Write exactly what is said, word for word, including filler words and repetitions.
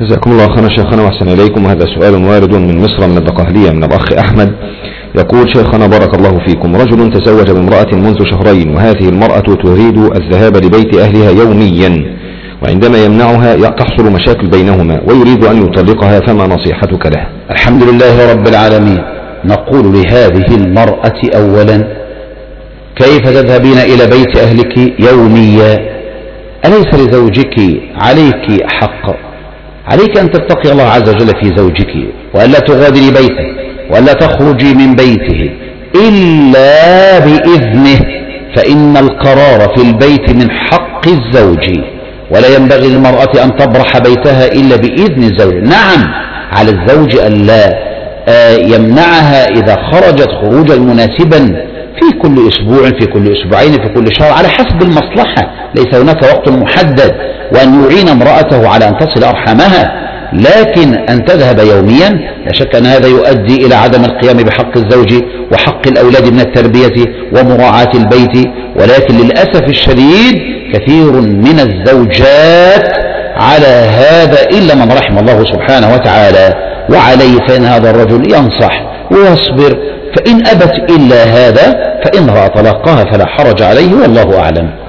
جزاكم الله خيرا شيخنا واحسن اليكم. وهذا سؤال وارد من مصر من الدقهلية من الاخ احمد، يقول: شيخنا بارك الله فيكم، رجل تزوج بامرأة منذ شهرين، وهذه المرأة تريد الذهاب لبيت اهلها يوميا، وعندما يمنعها تحصل مشاكل بينهما ويريد ان يطلقها، فما نصيحتك له؟ الحمد لله رب العالمين. نقول لهذه المرأة اولا: كيف تذهبين الى بيت اهلك يوميا؟ أليس لزوجك عليك حق؟ عليك أن تتقي الله عز وجل في زوجك، وألا تغادري بيته، وألا تخرجي من بيته إلا بإذنه، فإن القرار في البيت من حق الزوج، ولا ينبغي للمرأة أن تبرح بيتها إلا بإذن الزوج. نعم، على الزوج أن لا يمنعها إذا خرجت خروجا مناسبا في كل أسبوع، في كل أسبوعين، في كل شهر، على حسب المصلحة، ليس هناك وقت محدد، وأن يعين امرأته على أن تصل أرحامها. لكن أن تذهب يوميا لا شك أن هذا يؤدي إلى عدم القيام بحق الزوج وحق الأولاد من التربية ومراعاة البيت. ولكن للأسف الشديد كثير من الزوجات على هذا إلا من رحم الله سبحانه وتعالى، وعليه فإن هذا الرجل ينصح ويصبر، فإن أبت إلا هذا فإن رأى طلاقها فلا حرج عليه، والله أعلم.